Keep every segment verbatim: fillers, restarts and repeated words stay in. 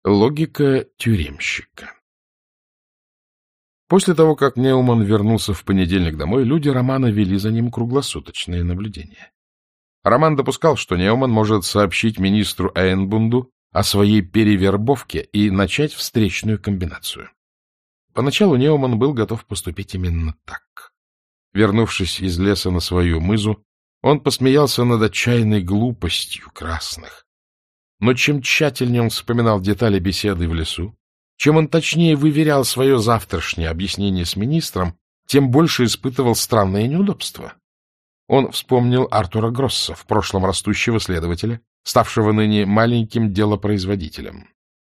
Логика тюремщика. После того, как Неуман вернулся в понедельник домой, люди Романа вели за ним круглосуточное наблюдение. Роман допускал, что Неуман может сообщить министру Эйнбунду о своей перевербовке и начать встречную комбинацию. Поначалу Неуман был готов поступить именно так. Вернувшись из леса на свою мызу, он посмеялся над отчаянной глупостью красных. Но чем тщательнее он вспоминал детали беседы в лесу, чем он точнее выверял свое завтрашнее объяснение с министром, тем больше испытывал странное неудобство. Он вспомнил Артура Гросса, в прошлом растущего следователя, ставшего ныне маленьким делопроизводителем.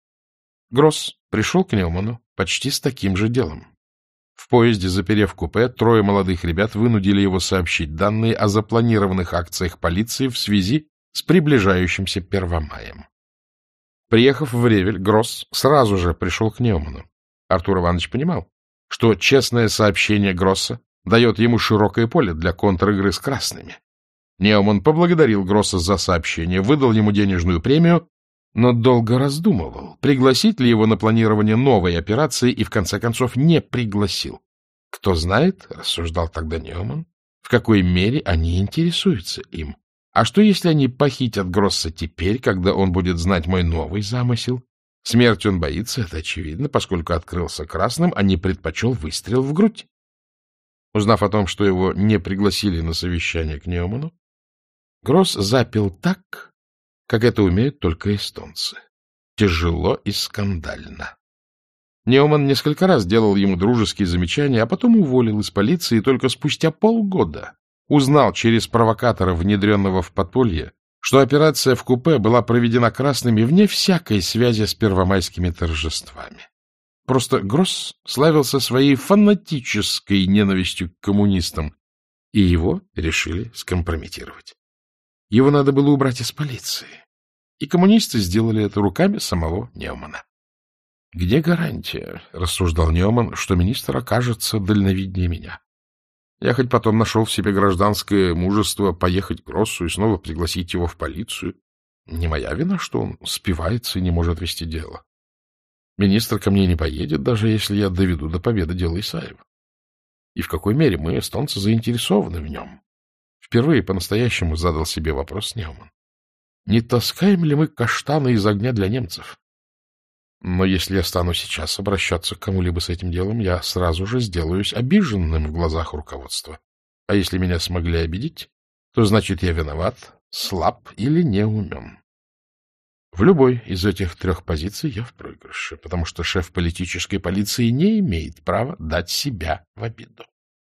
Гросс пришел к Неуману почти с таким же делом. В поезде, заперев купе, трое молодых ребят вынудили его сообщить данные о запланированных акциях полиции в связи с приближающимся Первомаем. Приехав в Ревель, Гросс сразу же пришел к Неуману. Артур Иванович понимал, что честное сообщение Гросса дает ему широкое поле для контр-игры с красными. Неуман поблагодарил Гросса за сообщение, выдал ему денежную премию, но долго раздумывал, пригласить ли его на планирование новой операции, и в конце концов не пригласил. Кто знает, рассуждал тогда Неуман, в какой мере они интересуются им. А что, если они похитят Гросса теперь, когда он будет знать мой новый замысел? Смерти он боится, это очевидно, поскольку открылся красным, а не предпочел выстрел в грудь. Узнав о том, что его не пригласили на совещание к Неуману, Гросс запил так, как это умеют только эстонцы. Тяжело и скандально. Неуман несколько раз делал ему дружеские замечания, а потом уволил из полиции, и только спустя полгода узнал через провокатора, внедренного в подполье, что операция в купе была проведена красными вне всякой связи с первомайскими торжествами. Просто Гросс славился своей фанатической ненавистью к коммунистам, и его решили скомпрометировать. Его надо было убрать из полиции, и коммунисты сделали это руками самого Неумана. «Где гарантия, — рассуждал Неуман, — что министр окажется дальновиднее меня? Я хоть потом нашел в себе гражданское мужество поехать к Гроссу и снова пригласить его в полицию. Не моя вина, что он спивается и не может вести дело. Министр ко мне не поедет, даже если я доведу до победы дело Исаева. И в какой мере мы, эстонцы, заинтересованы в нем?» Впервые по-настоящему задал себе вопрос Неуман. Не таскаем ли мы каштаны из огня для немцев? Но если я стану сейчас обращаться к кому-либо с этим делом, я сразу же сделаюсь обиженным в глазах руководства. А если меня смогли обидеть, то значит я виноват, слаб или не умен. В любой из этих трех позиций я в проигрыше, потому что шеф политической полиции не имеет права дать себя в обиду.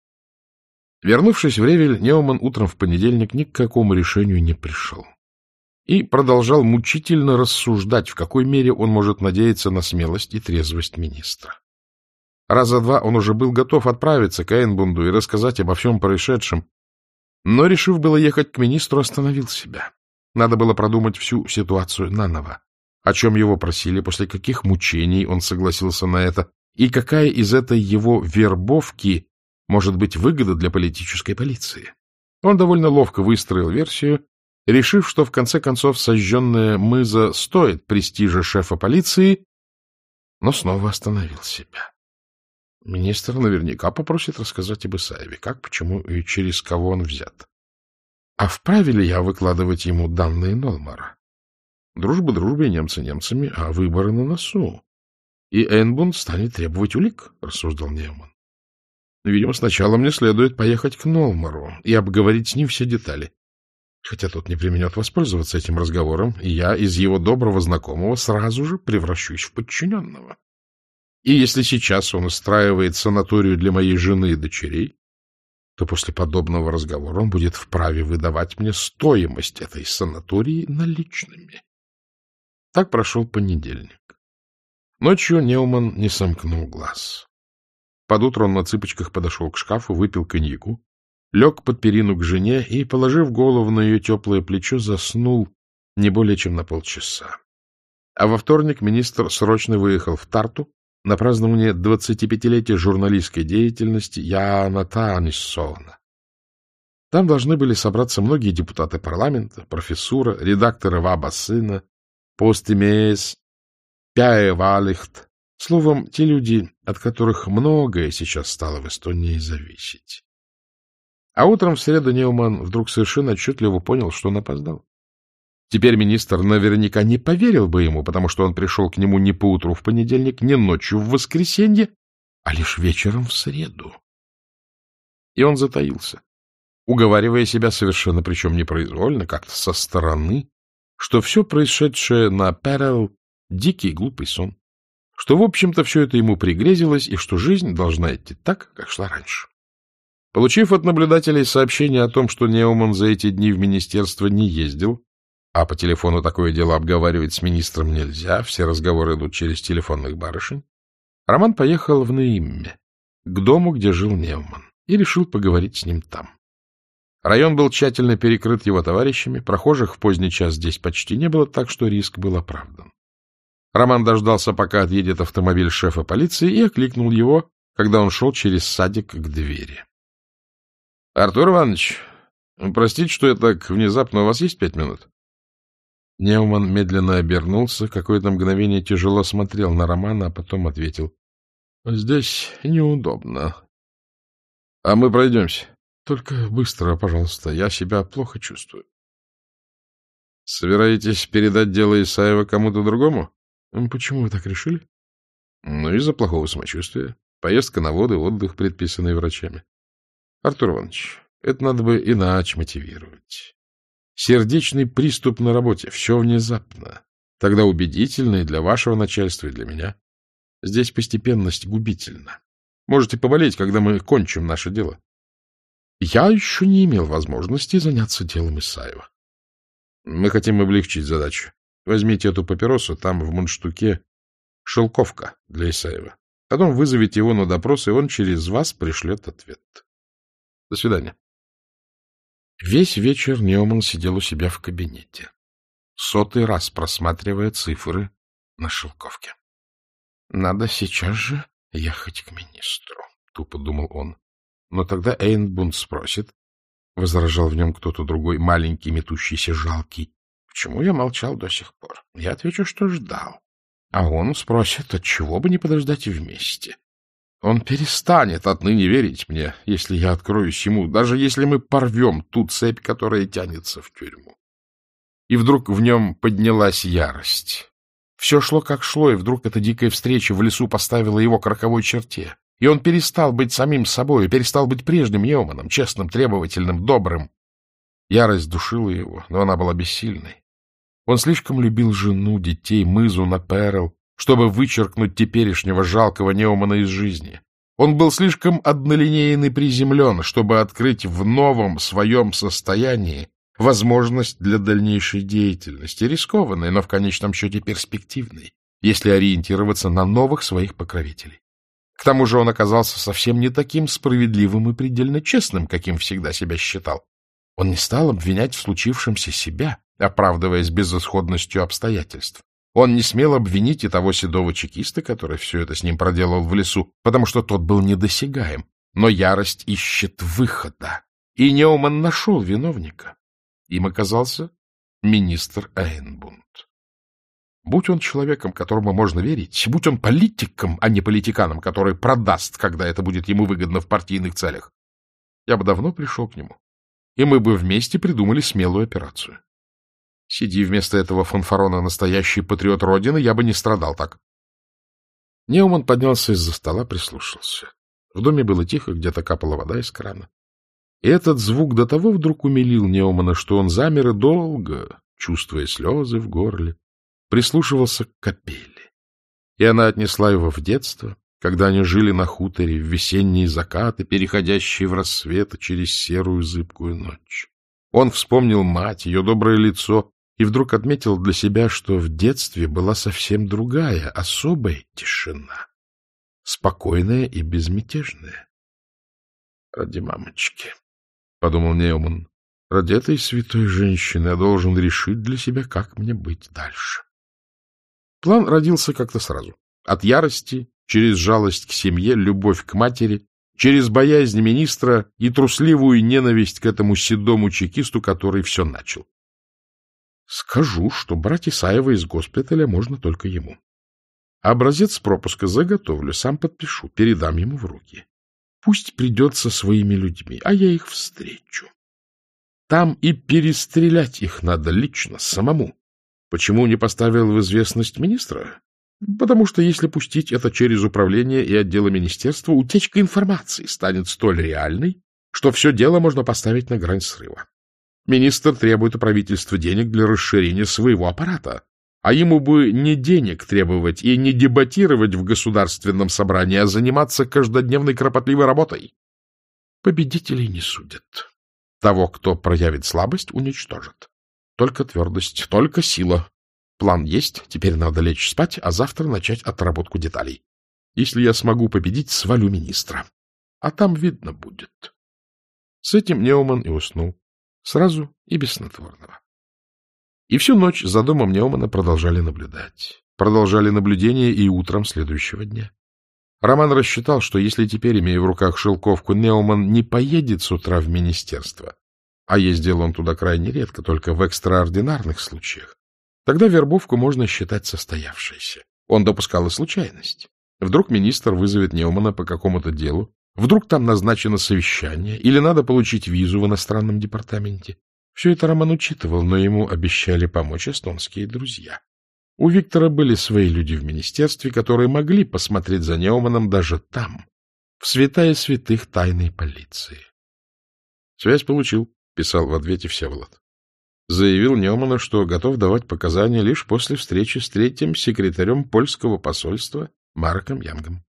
Вернувшись в Ревель, Неуман утром в понедельник ни к какому решению не пришел. И продолжал мучительно рассуждать, в какой мере он может надеяться на смелость и трезвость министра. Раза два он уже был готов отправиться к Эйнбунду и рассказать обо всем происшедшем, но, решив было ехать к министру, остановил себя. Надо было продумать всю ситуацию наново, о чем его просили, после каких мучений он согласился на это, и какая из этой его вербовки может быть выгода для политической полиции. Он довольно ловко выстроил версию, решив, что в конце концов сожженная мыза стоит престижа шефа полиции, но снова остановил себя. Министр наверняка попросит рассказать об Исаеве, как, почему и через кого он взят. А вправе ли я выкладывать ему данные Нолмара? Дружба дружбой, немцы немцами, а выборы на носу. И Эйнбунд станет требовать улик, рассуждал Неуман. Видимо, сначала мне следует поехать к Нолмару и обговорить с ним все детали. Хотя тот не преминет воспользоваться этим разговором, и я из его доброго знакомого сразу же превращусь в подчиненного. И если сейчас он устраивает санаторию для моей жены и дочерей, то после подобного разговора он будет вправе выдавать мне стоимость этой санатории наличными. Так прошел понедельник. Ночью Неуман не сомкнул глаз. Под утро он на цыпочках подошел к шкафу, выпил коньяку, лег под перину к жене и, положив голову на ее теплое плечо, заснул не более чем на полчаса. А во вторник министр срочно выехал в Тарту на празднование двадцатипятилетия журналистской деятельности Яана Таанissona. Там должны были собраться многие депутаты парламента, профессура, редакторы Ваба сына, Постимеес, пяевалихт. Словом, те люди, от которых многое сейчас стало в Эстонии зависеть. А утром в среду Неуман вдруг совершенно отчетливо понял, что он опоздал. Теперь министр наверняка не поверил бы ему, потому что он пришел к нему не поутру в понедельник, не ночью в воскресенье, а лишь вечером в среду. И он затаился, уговаривая себя совершенно, причем непроизвольно, как-то со стороны, что все происшедшее на Перел — дикий глупый сон, что, в общем-то, все это ему пригрезилось, и что жизнь должна идти так, как шла раньше. Получив от наблюдателей сообщение о том, что Неуман за эти дни в министерство не ездил, а по телефону такое дело обговаривать с министром нельзя, все разговоры идут через телефонных барышень, Роман поехал в Наимме, к дому, где жил Неуман, и решил поговорить с ним там. Район был тщательно перекрыт его товарищами, прохожих в поздний час здесь почти не было, так что риск был оправдан. Роман дождался, пока отъедет автомобиль шефа полиции, и окликнул его, когда он шел через садик к двери. — Артур Иванович, простите, что я так внезапно, у вас есть пять минут? Неуман медленно обернулся, какое-то мгновение тяжело смотрел на Романа, а потом ответил. — Здесь неудобно. — А мы пройдемся. Только быстро, пожалуйста, я себя плохо чувствую. — Собираетесь передать дело Исаева кому-то другому? — Почему вы так решили? — Ну, из-за плохого самочувствия. Поездка на воды, отдых, предписанный врачами. — Артур Иванович, это надо бы иначе мотивировать. Сердечный приступ на работе, все внезапно. Тогда убедительно и для вашего начальства, и для меня. Здесь постепенность губительна. Можете поболеть, когда мы кончим наше дело. Я еще не имел возможности заняться делом Исаева. Мы хотим облегчить задачу. Возьмите эту папиросу, там в мундштуке шелковка для Исаева. Потом вызовите его на допрос, и он через вас пришлет ответ. До свидания. Весь вечер Неуман сидел у себя в кабинете, сотый раз просматривая цифры на шелковке. — Надо сейчас же ехать к министру, — тупо думал он. Но тогда Эйнбунд спросит, — возражал в нем кто-то другой, маленький, метущийся, жалкий, — почему я молчал до сих пор? Я отвечу, что ждал. А он спросит, отчего бы не подождать вместе. Он перестанет отныне верить мне, если я откроюсь ему, даже если мы порвем ту цепь, которая тянется в тюрьму. И вдруг в нем поднялась ярость. Все шло как шло, и вдруг эта дикая встреча в лесу поставила его к роковой черте. И он перестал быть самим собой, перестал быть прежним Неуманом, честным, требовательным, добрым. Ярость душила его, но она была бессильной. Он слишком любил жену, детей, мызу на Перл, чтобы вычеркнуть теперешнего жалкого Неумана из жизни. Он был слишком однолинеен и приземлен, чтобы открыть в новом своем состоянии возможность для дальнейшей деятельности, рискованной, но в конечном счете перспективной, если ориентироваться на новых своих покровителей. К тому же он оказался совсем не таким справедливым и предельно честным, каким всегда себя считал. Он не стал обвинять в случившемся себя, оправдываясь безысходностью обстоятельств. Он не смел обвинить и того седого чекиста, который все это с ним проделал в лесу, потому что тот был недосягаем. Но ярость ищет выхода, и Неуман нашел виновника. Им оказался министр Эйнбунд. Будь он человеком, которому можно верить, будь он политиком, а не политиканом, который продаст, когда это будет ему выгодно в партийных целях, я бы давно пришел к нему, и мы бы вместе придумали смелую операцию. Сиди вместо этого фанфарона настоящий патриот Родины, я бы не страдал так. Неуман поднялся из-за стола, прислушался. В доме было тихо, где-то капала вода из крана. И этот звук до того вдруг умилил Неумана, что он замер и долго, чувствуя слезы в горле, прислушивался к капели. И она отнесла его в детство, когда они жили на хуторе в весенние закаты, переходящие в рассветы через серую зыбкую ночь. Он вспомнил мать, ее доброе лицо, и вдруг отметил для себя, что в детстве была совсем другая, особая тишина, спокойная и безмятежная. «Ради мамочки», — подумал Неуман, — «ради этой святой женщины я должен решить для себя, как мне быть дальше». План родился как-то сразу. От ярости, через жалость к семье, любовь к матери, через боязнь министра и трусливую ненависть к этому седому чекисту, который все начал. Скажу, что брать Исаева из госпиталя можно только ему. Образец пропуска заготовлю, сам подпишу, передам ему в руки. Пусть придет со своими людьми, а я их встречу. Там и перестрелять их надо лично, самому. Почему не поставил в известность министра? Потому что если пустить это через управление и отделы министерства, утечка информации станет столь реальной, что все дело можно поставить на грань срыва. Министр требует у правительства денег для расширения своего аппарата, а ему бы не денег требовать и не дебатировать в государственном собрании, а заниматься каждодневной кропотливой работой. Победителей не судят. Того, кто проявит слабость, уничтожат. Только твердость, только сила. План есть, теперь надо лечь спать, а завтра начать отработку деталей. Если я смогу победить, свалю министра. А там видно будет. С этим Неуман и уснул. Сразу и без снотворного. И всю ночь за домом Неумана продолжали наблюдать. Продолжали наблюдение и утром следующего дня. Роман рассчитал, что если теперь, имея в руках шелковку, Неуман не поедет с утра в министерство, а ездил он туда крайне редко, только в экстраординарных случаях, тогда вербовку можно считать состоявшейся. Он допускал и случайность. Вдруг министр вызовет Неумана по какому-то делу, вдруг там назначено совещание, или надо получить визу в иностранном департаменте. Все это Роман учитывал, но ему обещали помочь эстонские друзья. У Виктора были свои люди в министерстве, которые могли посмотреть за Неуманом даже там, в святая святых тайной полиции. — Связь получил, — писал в ответе Всеволод. Заявил Неуману, что готов давать показания лишь после встречи с третьим секретарем польского посольства Марком Янгом.